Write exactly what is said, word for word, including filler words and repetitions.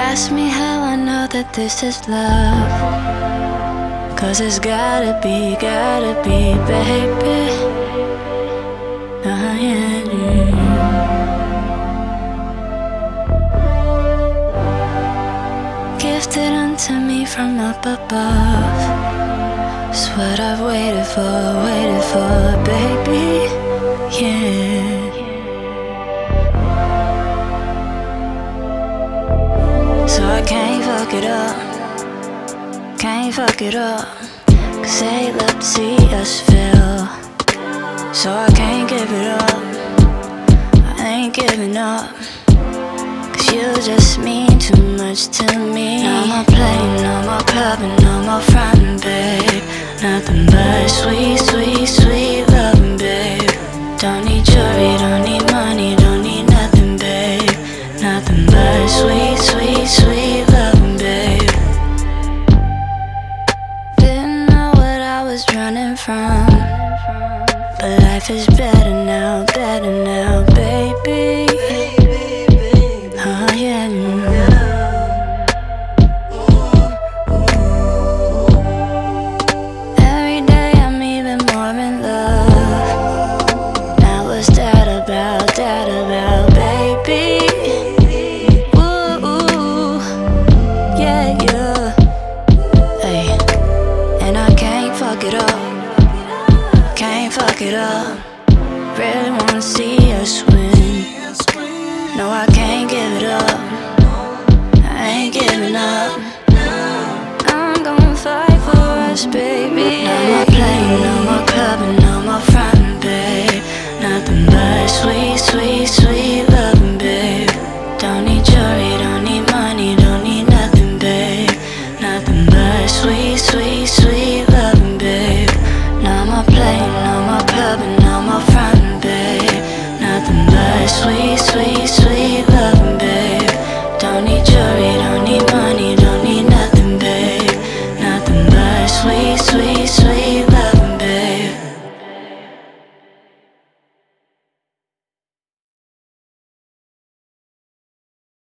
ask me how I know that this is love, 'cause it's gotta be, gotta be, baby. Oh, yeah. Gifted unto me from up above. It's what I've waited for, waited for, baby. Yeah. So I can't fuck it up, can't fuck it up, 'cause they love to see us fail. So I can't give it up, I ain't giving up, 'cause you just mean too much to me. No more playing, no more clubbing, no more frontin', babe. Nothing but sweet, sweet, sweet loving, babe. Don't need jewelry, don't need money, don't need nothing, babe. Nothing but sweet, sweet, sweet loving, babe. Didn't know what I was running from, but life is better now, better now, baby. Oh yeah. Every day I'm even more in love. Now what's that about, that about, baby? Ooh, yeah, yeah. Hey, and I can't fuck it up, can't fuck it up. Really wanna see us win. No, I can't give it up, I ain't giving up. I'm gonna fight for us, baby. No more playing, no more clubbing, no more frontin', babe. Nothing but sweet, sweet, sweet loving, babe. Don't need jewelry,